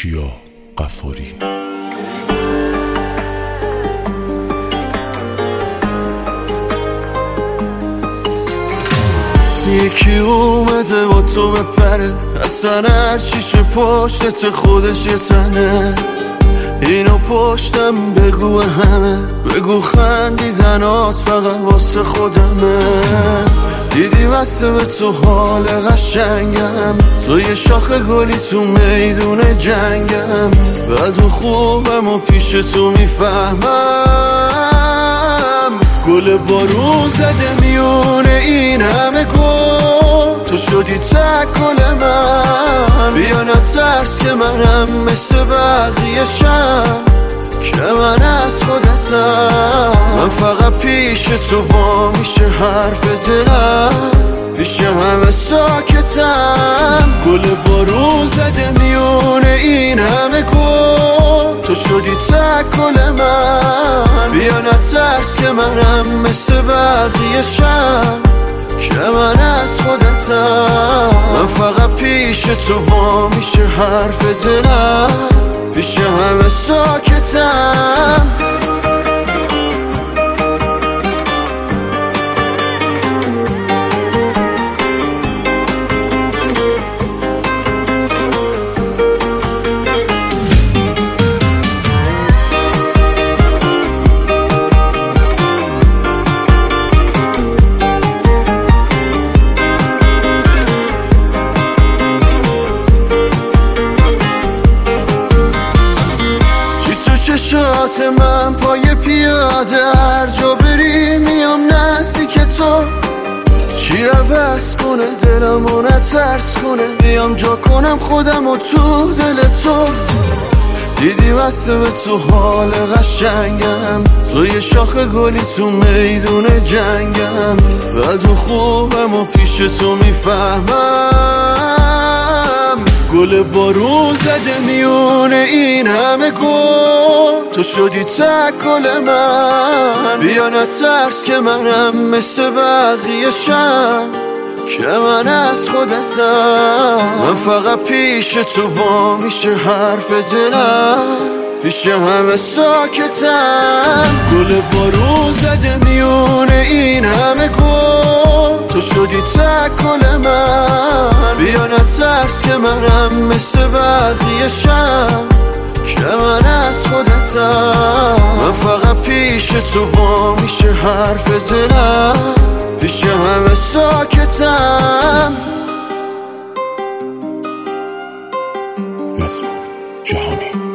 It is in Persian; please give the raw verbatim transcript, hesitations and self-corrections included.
کیا غفاری. یکی اومده با تو بپره، اصلا هر چیشه پشتت خودش یه تنه. اینو پشتم بگو همه، بگو خندیدنات فقط واسه خودمه. دیدی واسه به تو حال قشنگم، تو یه شاخه گلی تو میدون جنگم. بعد و خوبم و پیش تو میفهمم، گل بارون زده میونه این همه گل. تو شدی تکل من، بیا نترس که منم مثل بقیه شم، که من از خودتم. من فقط پیش تو وا میشه حرف دلم، پیش همه ساکتم. گل بارون زده میونه این همه گل. تو شدی تکل من، بیا نترس که منم مثل بقیه شم، که من از خودتم. من فقط پیش تو وا میشه حرف دلم، پیش همه ساکتم. چشات من پای پیاده، هر جا بری میام نزدیک تو. چی عوض کنه دلمو نترس کنه، بیام جا کنم خودمو تو دل تو. دیدی واسه به تو حال قشنگم، تو یه شاخه گلی تو میدون جنگم. بعد و خوبم و پیش تو میفهمم، گل بارون زده میونه این همه گل. تو شدی تکل من، بیا نترس که منم مثل بقیه شم، که من از خودتم. من فقط پیش تو وا میشه حرف دلم، پیش همه ساکتم. گل بارون زده میونه این همه گل. تو شدی تکل من، بیا نترس که منم مثل بقیه شم، که من از خودتم. من فقط پیش تو وا میشه حرف دلم، پیش همه ساکتم. نسیم جهانی.